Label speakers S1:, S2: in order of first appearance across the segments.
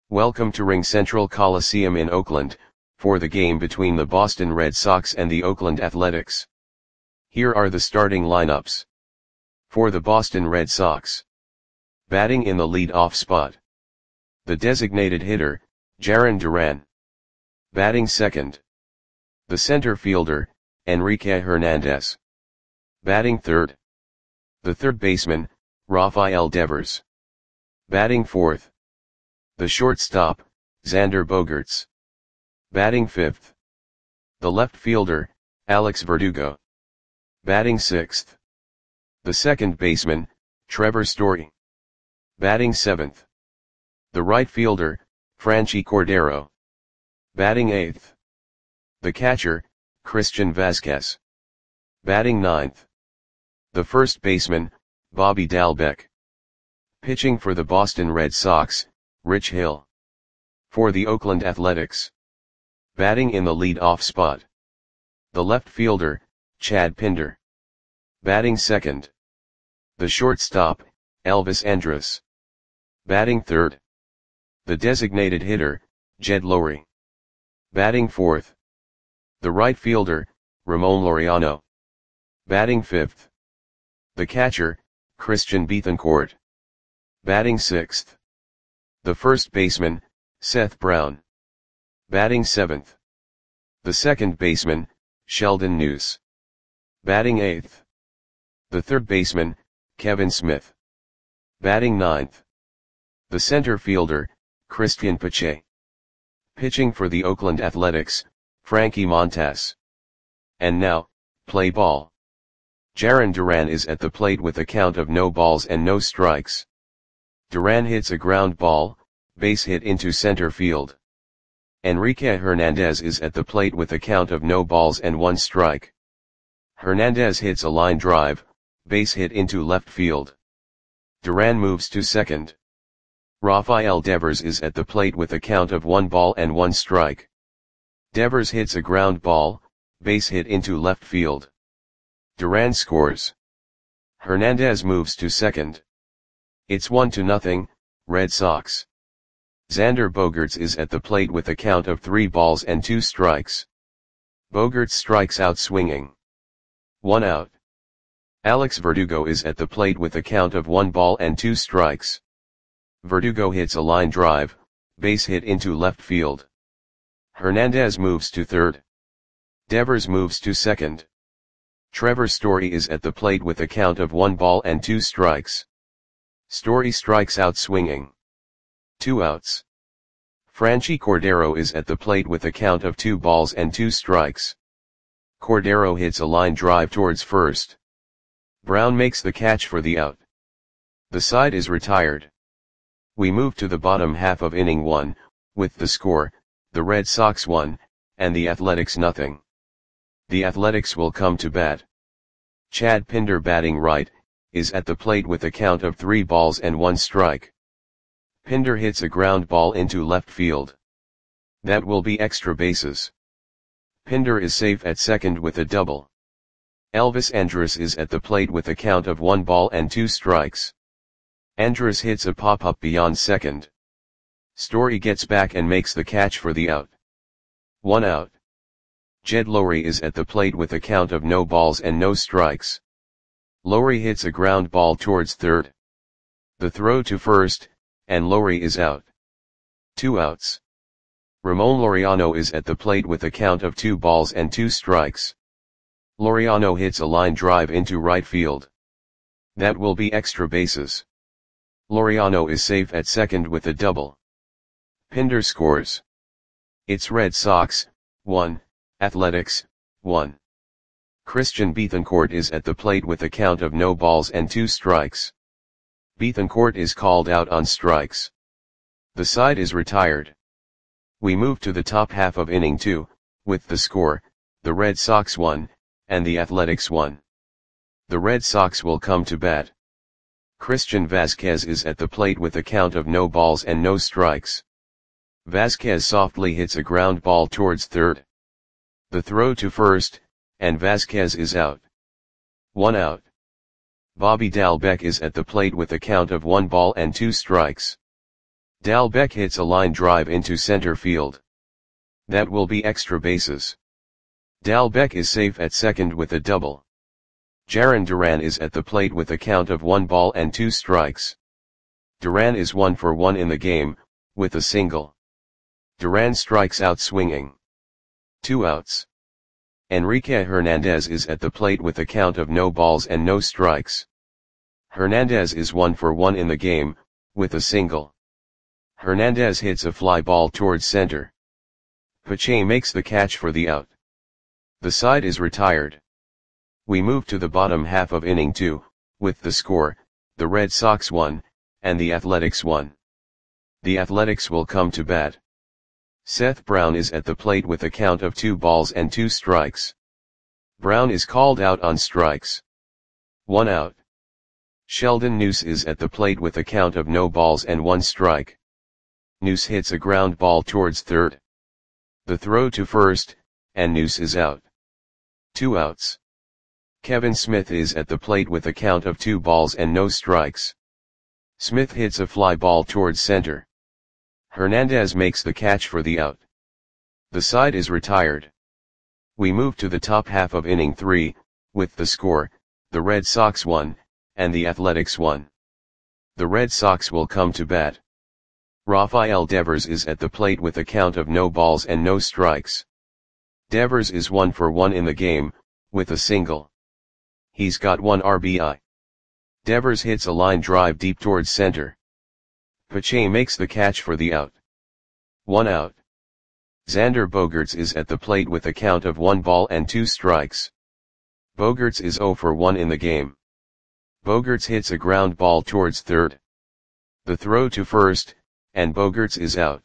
S1: Welcome to RingCentral Coliseum in Oakland, for the game between the Boston Red Sox and the Oakland Athletics. Here are the starting lineups. For the Boston Red Sox. Batting in the lead-off spot. The designated hitter, Jarren Duran. Batting second. The center fielder, Enrique Hernandez. Batting third. The third baseman, Rafael Devers. Batting fourth. The shortstop, Xander Bogaerts. Batting fifth. The left fielder, Alex Verdugo. Batting sixth. The second baseman, Trevor Story. Batting seventh. The right fielder, Franchy Cordero. Batting eighth. The catcher, Christian Vazquez. Batting ninth. The first baseman, Bobby Dalbec. Pitching for the Boston Red Sox, Rich Hill. For the Oakland Athletics. Batting in the lead-off spot. The left fielder, Chad Pinder. Batting second. The shortstop, Elvis Andrus. Batting third. The designated hitter, Jed Lowrie. Batting fourth. The right fielder, Ramon Laureano. Batting fifth. The catcher, Christian Bethancourt. Batting sixth. The first baseman, Seth Brown. Batting seventh. The second baseman, Sheldon Neuse. Batting eighth. The third baseman, Kevin Smith. Batting ninth. The center fielder, Christian Pache. Pitching for the Oakland Athletics, Frankie Montas. And now, play ball. Jarren Duran is at the plate with a count of no balls and no strikes. Duran hits a ground ball, base hit into center field. Enrique Hernandez is at the plate with a count of no balls and one strike. Hernandez hits a line drive, base hit into left field. Duran moves to second. Rafael Devers is at the plate with a count of 1 ball and 1 strike. Devers hits a ground ball, base hit into left field. Duran scores. Hernandez moves to second. It's 1-0, Red Sox. Xander Bogaerts is at the plate with a count of 3 balls and 2 strikes. Bogaerts strikes out swinging. 1 out. Alex Verdugo is at the plate with a count of 1 ball and 2 strikes. Verdugo hits a line drive, base hit into left field. Hernandez moves to third. Devers moves to second. Trevor Story is at the plate with a count of 1 ball and 2 strikes. Story strikes out swinging. 2 outs. Franchy Cordero is at the plate with a count of 2 balls and 2 strikes. Cordero hits a line drive towards first. Brown makes the catch for the out. The side is retired. We move to the bottom half of inning 1, with the score, the Red Sox 1, and the Athletics 0. The Athletics will come to bat. Chad Pinder batting right, is at the plate with a count of 3 balls and 1 strike. Pinder hits a ground ball into left field. That will be extra bases. Pinder is safe at second with a double. Elvis Andrus is at the plate with a count of 1 ball and 2 strikes. Andrus hits a pop-up beyond second. Story gets back and makes the catch for the out. 1 out. Jed Lowrie is at the plate with a count of no balls and no strikes. Lowrie hits a ground ball towards third. The throw to first, and Lowrie is out. 2 outs. Ramon Laureano is at the plate with a count of 2 balls and 2 strikes. Laureano hits a line drive into right field. That will be extra bases. Laureano is safe at second with a double. Pinder scores. It's Red Sox, 1, Athletics, 1. Christian Bethancourt is at the plate with a count of no balls and 2 strikes. Bethancourt is called out on strikes. The side is retired. We move to the top half of inning 2, with the score, the Red Sox 1, and the Athletics 1. The Red Sox will come to bat. Christian Vazquez is at the plate with a count of no balls and no strikes. Vazquez softly hits a ground ball towards third. The throw to first, and Vazquez is out. 1 out. Bobby Dalbec is at the plate with a count of 1 ball and 2 strikes. Dalbec hits a line drive into center field. That will be extra bases. Dalbec is safe at second with a double. Jarren Duran is at the plate with a count of 1 ball and 2 strikes. Duran is 1 for 1 in the game, with a single. Duran strikes out swinging. 2 outs. Enrique Hernandez is at the plate with a count of no balls and no strikes. Hernandez is 1 for 1 in the game, with a single. Hernandez hits a fly ball towards center. Pache makes the catch for the out. The side is retired. We move to the bottom half of inning 2, with the score, the Red Sox 1, and the Athletics 1. The Athletics will come to bat. Seth Brown is at the plate with a count of 2 balls and 2 strikes. Brown is called out on strikes. 1 out. Sheldon Neuse is at the plate with a count of no balls and 1 strike. Neuse hits a ground ball towards third. The throw to first, and Neuse is out. 2 outs. Kevin Smith is at the plate with a count of 2 balls and no strikes. Smith hits a fly ball towards center. Hernandez makes the catch for the out. The side is retired. We move to the top half of inning 3, with the score, the Red Sox 1, and the Athletics 1. The Red Sox will come to bat. Rafael Devers is at the plate with a count of no balls and no strikes. Devers is 1 for 1 in the game, with a single. He's got 1 RBI. Devers hits a line drive deep towards center. Pache makes the catch for the out. 1 out. Xander Bogaerts is at the plate with a count of 1 ball and 2 strikes. Bogaerts is 0 for 1 in the game. Bogaerts hits a ground ball towards third. The throw to first, and Bogaerts is out.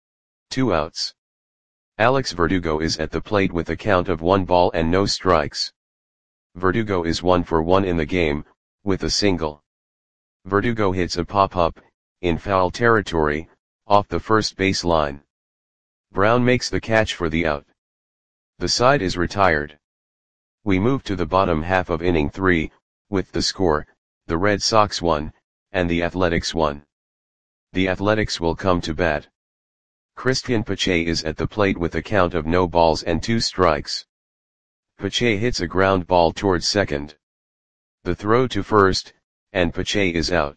S1: 2 outs. Alex Verdugo is at the plate with a count of 1 ball and no strikes. Verdugo is 1 for 1 in the game, with a single. Verdugo hits a pop-up, in foul territory, off the first base line. Brown makes the catch for the out. The side is retired. We move to the bottom half of inning 3, with the score, the Red Sox 1, and the Athletics 1. The Athletics will come to bat. Christian Pache is at the plate with a count of no balls and 2 strikes. Pache hits a ground ball towards second. The throw to first, and Pache is out.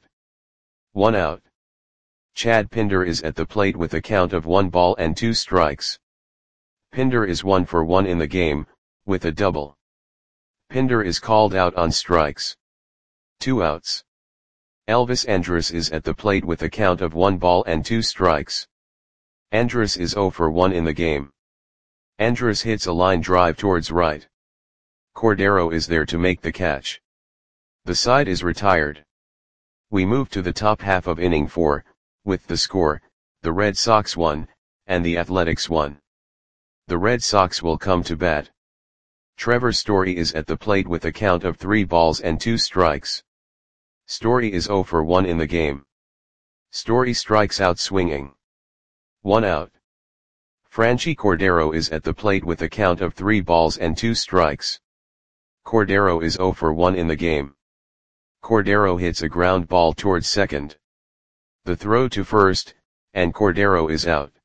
S1: 1 out. Chad Pinder is at the plate with a count of 1 ball and 2 strikes. Pinder is 1 for 1 in the game, with a double. Pinder is called out on strikes. 2 outs. Elvis Andrus is at the plate with a count of 1 ball and 2 strikes. Andrus is 0 for 1 in the game. Andrus hits a line drive towards right. Cordero is there to make the catch. The side is retired. We move to the top half of inning 4, with the score, the Red Sox 1, and the Athletics 1. The Red Sox will come to bat. Trevor Story is at the plate with a count of 3 balls and 2 strikes. Story is 0 for 1 in the game. Story strikes out swinging. 1 out. Franchy Cordero is at the plate with a count of 3 balls and 2 strikes. Cordero is 0 for 1 in the game. Cordero hits a ground ball towards second. The throw to first, and Cordero is out.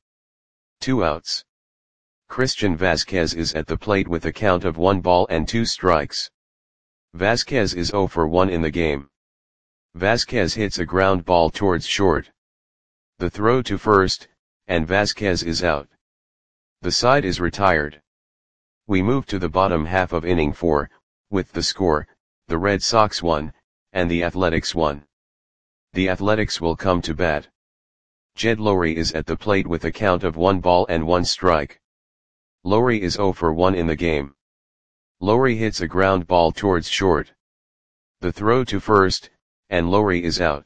S1: 2 outs. Christian Vasquez is at the plate with a count of 1 ball and 2 strikes. Vasquez is 0 for 1 in the game. Vasquez hits a ground ball towards short. The throw to first, and Vasquez is out. The side is retired. We move to the bottom half of inning 4, with the score, the Red Sox 1, and the Athletics 1. The Athletics will come to bat. Jed Lowrie is at the plate with a count of 1 ball and 1 strike. Lowrie is 0 for 1 in the game. Lowrie hits a ground ball towards short. The throw to first, and Lowrie is out.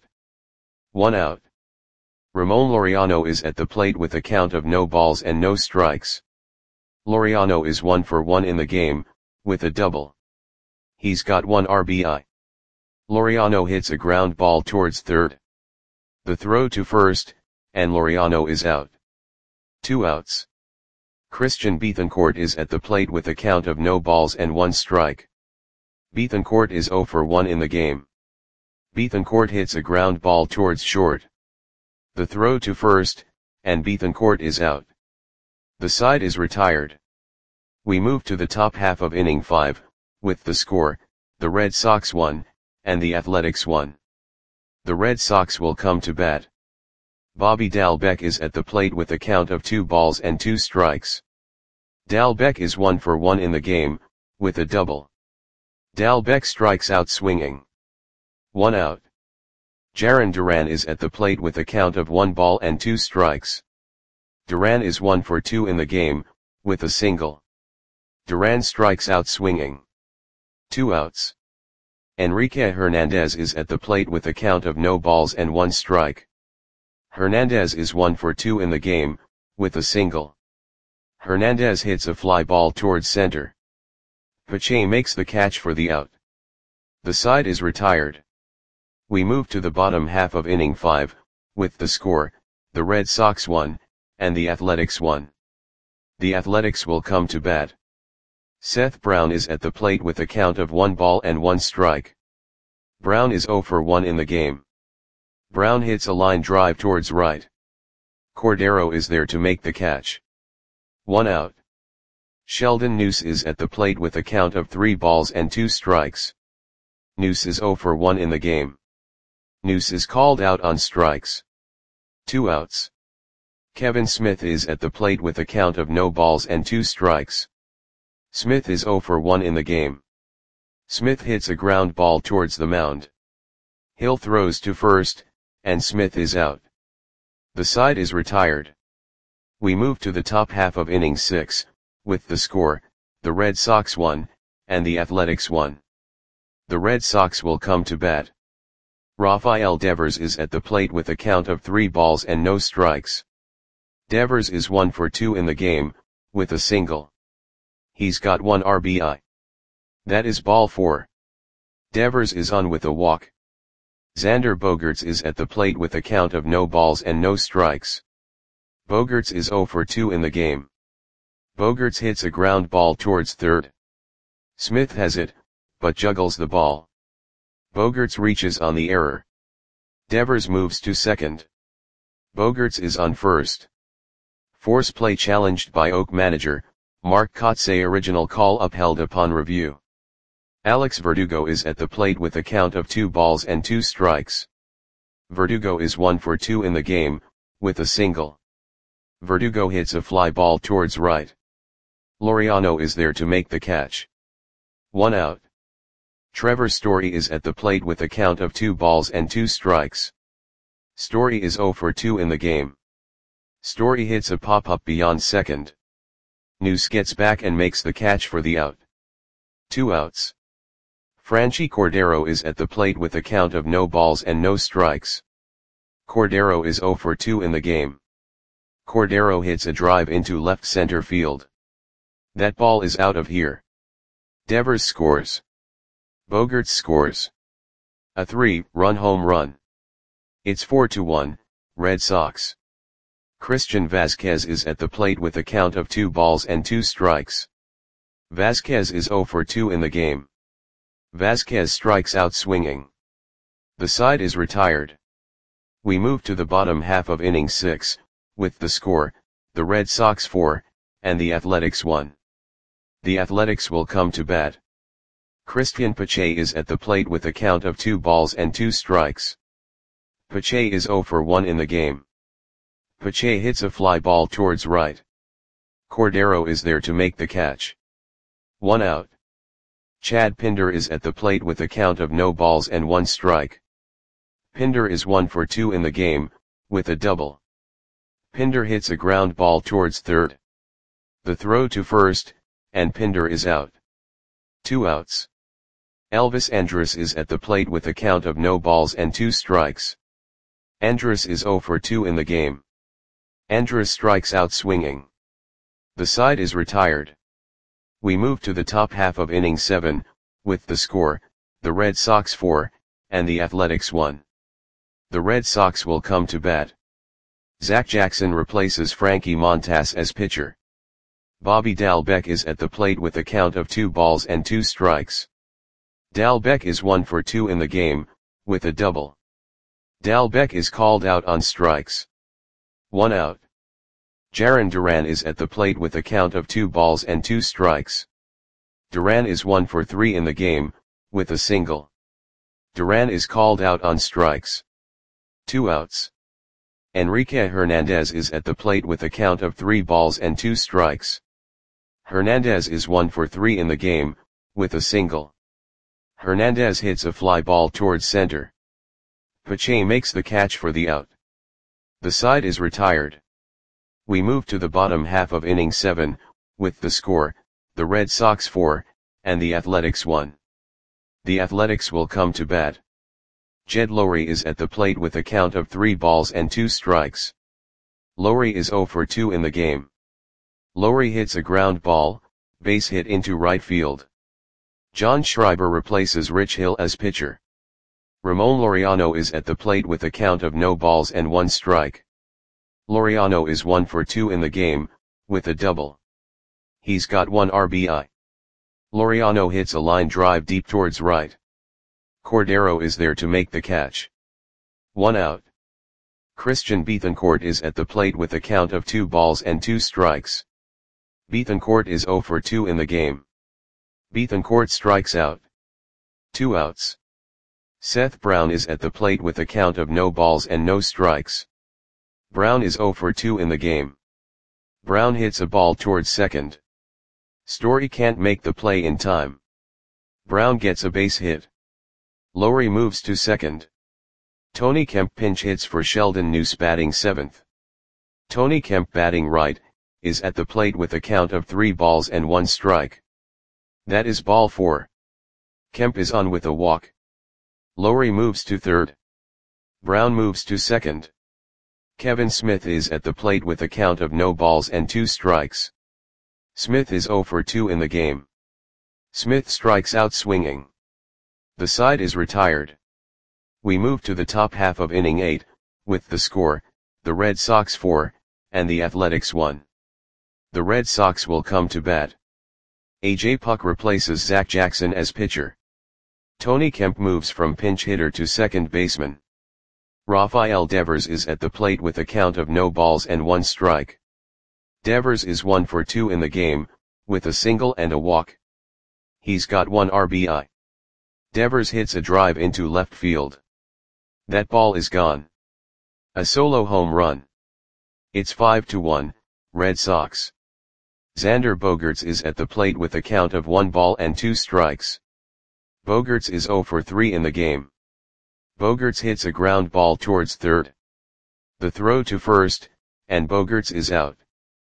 S1: 1 out. Ramon Laureano is at the plate with a count of no balls and no strikes. Laureano is 1 for 1 in the game, with a double. He's got 1 RBI. Laureano hits a ground ball towards third. The throw to first, and Laureano is out. 2 outs. Christian Bethancourt is at the plate with a count of no balls and 1 strike. Bethancourt is 0 for 1 in the game. Bethancourt hits a ground ball towards short. The throw to first, and Bethancourt is out. The side is retired. We move to the top half of inning 5, with the score, the Red Sox 1, and the Athletics 1. The Red Sox will come to bat. Bobby Dalbec is at the plate with a count of 2 balls and 2 strikes. Dalbec is 1 for 1 in the game, with a double. Dalbec strikes out swinging. 1 out. Jarren Duran is at the plate with a count of 1 ball and 2 strikes. Duran is 1 for 2 in the game, with a single. Duran strikes out swinging. 2 outs. Enrique Hernandez is at the plate with a count of no balls and 1 strike. Hernandez is 1 for 2 in the game, with a single. Hernandez hits a fly ball towards center. Pache makes the catch for the out. The side is retired. We move to the bottom half of inning 5, with the score, the Red Sox 1, and the Athletics 1. The Athletics will come to bat. Seth Brown is at the plate with a count of 1 ball and 1 strike. Brown is 0 for 1 in the game. Brown hits a line drive towards right. Cordero is there to make the catch. 1 out. Sheldon Neuse is at the plate with a count of 3 balls and 2 strikes. Neuse is 0 for 1 in the game. Neuse is called out on strikes. 2 outs. Kevin Smith is at the plate with a count of no balls and 2 strikes. Smith is 0 for 1 in the game. Smith hits a ground ball towards the mound. Hill throws to first, and Smith is out. The side is retired. We move to the top half of inning 6, with the score, the Red Sox 1, and the Athletics 1. The Red Sox will come to bat. Rafael Devers is at the plate with a count of 3 balls and no strikes. Devers is 1 for 2 in the game, with a single. He's got 1 RBI. That is ball 4. Devers is on with a walk. Xander Bogaerts is at the plate with a count of no balls and no strikes. Bogaerts is 0 for 2 in the game. Bogaerts hits a ground ball towards third. Smith has it, but juggles the ball. Bogaerts reaches on the error. Devers moves to second. Bogaerts is on first. Force play challenged by Oak manager, Mark Kotsay. Original call upheld upon review. Alex Verdugo is at the plate with a count of 2 balls and 2 strikes. Verdugo is 1 for 2 in the game, with a single. Verdugo hits a fly ball towards right. Laureano is there to make the catch. 1 out. Trevor Story is at the plate with a count of 2 balls and 2 strikes. Story is 0 for 2 in the game. Story hits a pop-up beyond second. Neuse gets back and makes the catch for the out. 2 outs. Franchy Cordero is at the plate with a count of no balls and no strikes. Cordero is 0 for 2 in the game. Cordero hits a drive into left center field. That ball is out of here. Devers scores. Bogaerts scores. A 3-run home run. It's 4-1, Red Sox. Christian Vazquez is at the plate with a count of 2 balls and 2 strikes. Vazquez is 0 for 2 in the game. Vazquez strikes out swinging. The side is retired. We move to the bottom half of inning 6, with the score, the Red Sox 4, and the Athletics 1. The Athletics will come to bat. Christian Pache is at the plate with a count of 2 balls and 2 strikes. Pache is 0 for 1 in the game. Pache hits a fly ball towards right. Cordero is there to make the catch. 1 out. Chad Pinder is at the plate with a count of no balls and 1 strike. Pinder is 1 for 2 in the game, with a double. Pinder hits a ground ball towards third. The throw to first, and Pinder is out. 2 outs. Elvis Andrus is at the plate with a count of no balls and 2 strikes. Andrus is 0 for 2 in the game. Andrus strikes out swinging. The side is retired. We move to the top half of inning 7, with the score, the Red Sox 4, and the Athletics 1. The Red Sox will come to bat. Zach Jackson replaces Frankie Montas as pitcher. Bobby Dalbec is at the plate with a count of 2 balls and 2 strikes. Dalbec is 1 for 2 in the game, with a double. Dalbec is called out on strikes. 1 out. Jarren Duran is at the plate with a count of 2 balls and 2 strikes. Duran is 1 for 3 in the game, with a single. Duran is called out on strikes. 2 outs. Enrique Hernandez is at the plate with a count of 3 balls and 2 strikes. Hernandez is 1 for 3 in the game, with a single. Hernandez hits a fly ball towards center. Pache makes the catch for the out. The side is retired. We move to the bottom half of inning 7, with the score, the Red Sox 4, and the Athletics 1. The Athletics will come to bat. Jed Lowrie is at the plate with a count of 3 balls and 2 strikes. Lowrie is 0 for 2 in the game. Lowrie hits a ground ball, base hit into right field. John Schreiber replaces Rich Hill as pitcher. Ramon Laureano is at the plate with a count of no balls and 1 strike. Laureano is 1 for 2 in the game, with a double. He's got 1 RBI. Laureano hits a line drive deep towards right. Cordero is there to make the catch. 1 out. Christian Bethancourt is at the plate with a count of 2 balls and 2 strikes. Bethancourt is 0 for 2 in the game. Bethancourt strikes out. 2 outs. Seth Brown is at the plate with a count of no balls and no strikes. Brown is 0 for 2 in the game. Brown hits a ball towards second. Story can't make the play in time. Brown gets a base hit. Lowrie moves to second. Tony Kemp pinch hits for Sheldon Neuse batting 7th. Tony Kemp batting right, is at the plate with a count of 3 balls and 1 strike. That is ball 4. Kemp is on with a walk. Lowrie moves to third. Brown moves to second. Kevin Smith is at the plate with a count of no balls and 2 strikes. Smith is 0 for 2 in the game. Smith strikes out swinging. The side is retired. We move to the top half of inning 8, with the score, the Red Sox 4, and the Athletics 1. The Red Sox will come to bat. A.J. Puk replaces Zach Jackson as pitcher. Tony Kemp moves from pinch hitter to second baseman. Rafael Devers is at the plate with a count of no balls and 1 strike. Devers is 1 for 2 in the game, with a single and a walk. He's got 1 RBI. Devers hits a drive into left field. That ball is gone. A solo home run. It's 5-1, Red Sox. Xander Bogaerts is at the plate with a count of 1 ball and 2 strikes. Bogaerts is 0 for 3 in the game. Bogaerts hits a ground ball towards third. The throw to first, and Bogaerts is out.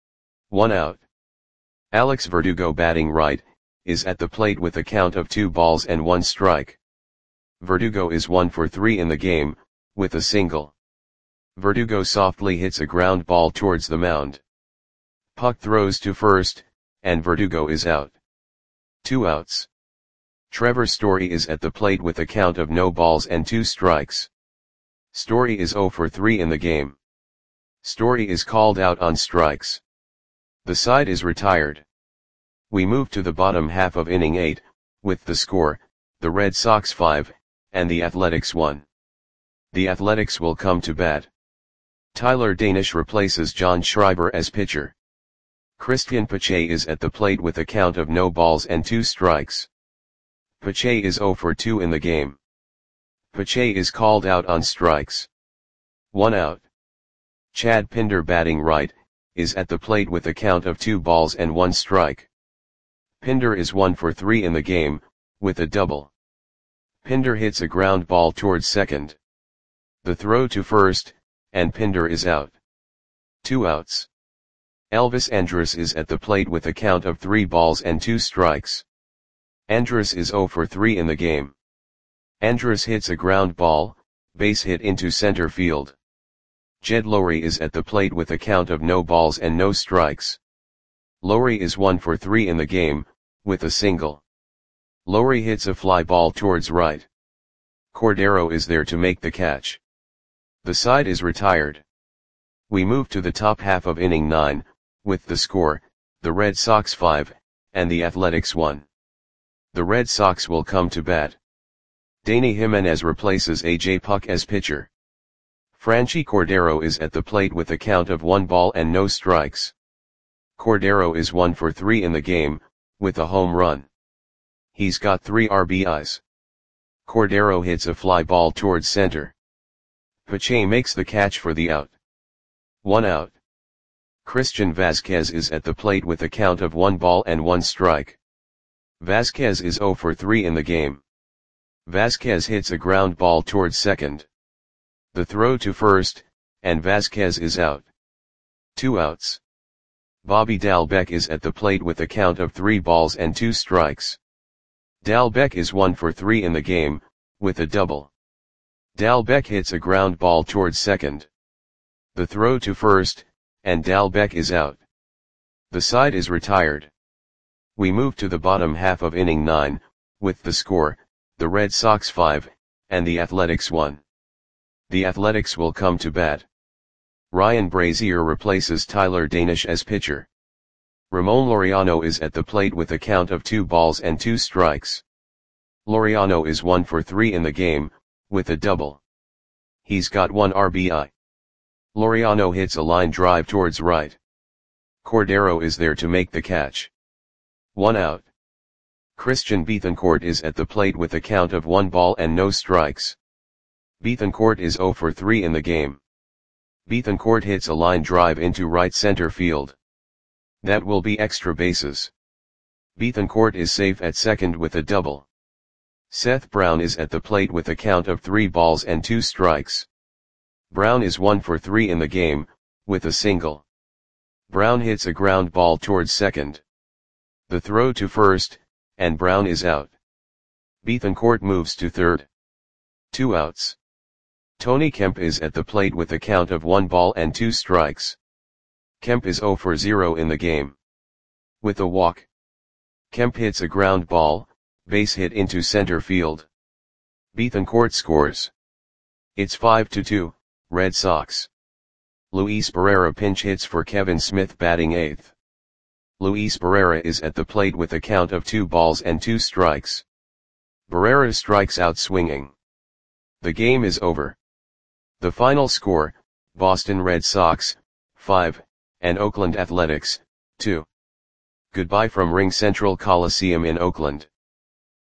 S1: 1 out. Alex Verdugo batting right, is at the plate with a count of 2 balls and 1 strike. Verdugo is 1 for 3 in the game, with a single. Verdugo softly hits a ground ball towards the mound. Puk throws to first, and Verdugo is out. 2 outs. Trevor Story is at the plate with a count of no balls and 2 strikes. Story is 0 for 3 in the game. Story is called out on strikes. The side is retired. We move to the bottom half of inning 8, with the score, the Red Sox 5, and the Athletics 1. The Athletics will come to bat. Tyler Danish replaces John Schreiber as pitcher. Christian Pache is at the plate with a count of no balls and 2 strikes. Pache is 0 for 2 in the game. Pache is called out on strikes. 1 out. Chad Pinder batting right, is at the plate with a count of 2 balls and 1 strike. Pinder is 1 for 3 in the game, with a double. Pinder hits a ground ball towards second. The throw to first, and Pinder is out. 2 outs. Elvis Andrus is at the plate with a count of 3 balls and 2 strikes. Andrus is 0 for 3 in the game. Andrus hits a ground ball, base hit into center field. Jed Lowrie is at the plate with a count of no balls and no strikes. Lowrie is 1 for 3 in the game, with a single. Lowrie hits a fly ball towards right. Cordero is there to make the catch. The side is retired. We move to the top half of inning 9, with the score, the Red Sox 5, and the Athletics 1. The Red Sox will come to bat. Danny Jimenez replaces A.J. Puk as pitcher. Franchy Cordero is at the plate with a count of 1 ball and no strikes. Cordero is 1 for 3 in the game, with a home run. He's got 3 RBIs. Cordero hits a fly ball towards center. Pache makes the catch for the out. 1 out. Christian Vasquez is at the plate with a count of 1 ball and 1 strike. Vasquez is 0 for 3 in the game. Vasquez hits a ground ball towards second. The throw to first, and Vasquez is out. 2 outs. Bobby Dalbec is at the plate with a count of 3 balls and 2 strikes. Dalbec is 1 for 3 in the game, with a double. Dalbec hits a ground ball towards second. The throw to first, and Dalbec is out. The side is retired. We move to the bottom half of inning 9, with the score, the Red Sox 5, and the Athletics 1. The Athletics will come to bat. Ryan Brazier replaces Tyler Danish as pitcher. Ramon Laureano is at the plate with a count of 2 balls and 2 strikes. Laureano is 1 for 3 in the game, with a double. He's got 1 RBI. Laureano hits a line drive towards right. Cordero is there to make the catch. 1 out. Christian Bethancourt is at the plate with a count of 1 ball and no strikes. Bethancourt is 0 for 3 in the game. Bethancourt hits a line drive into right center field. That will be extra bases. Bethancourt is safe at second with a double. Seth Brown is at the plate with a count of 3 balls and 2 strikes. Brown is 1 for 3 in the game, with a single. Brown hits a ground ball towards second. The throw to first, and Brown is out. Bethancourt moves to third. 2 outs. Tony Kemp is at the plate with a count of 1 ball and 2 strikes. Kemp is 0 for 0 in the game. With a walk. Kemp hits a ground ball, base hit into center field. Bethancourt scores. It's 5-2, Red Sox. Luis Barrera pinch hits for Kevin Smith batting 8th. Luis Barrera is at the plate with a count of 2 balls and 2 strikes. Barrera strikes out swinging. The game is over. The final score, Boston Red Sox, 5, and Oakland Athletics, 2. Goodbye from Ring Central Coliseum in Oakland.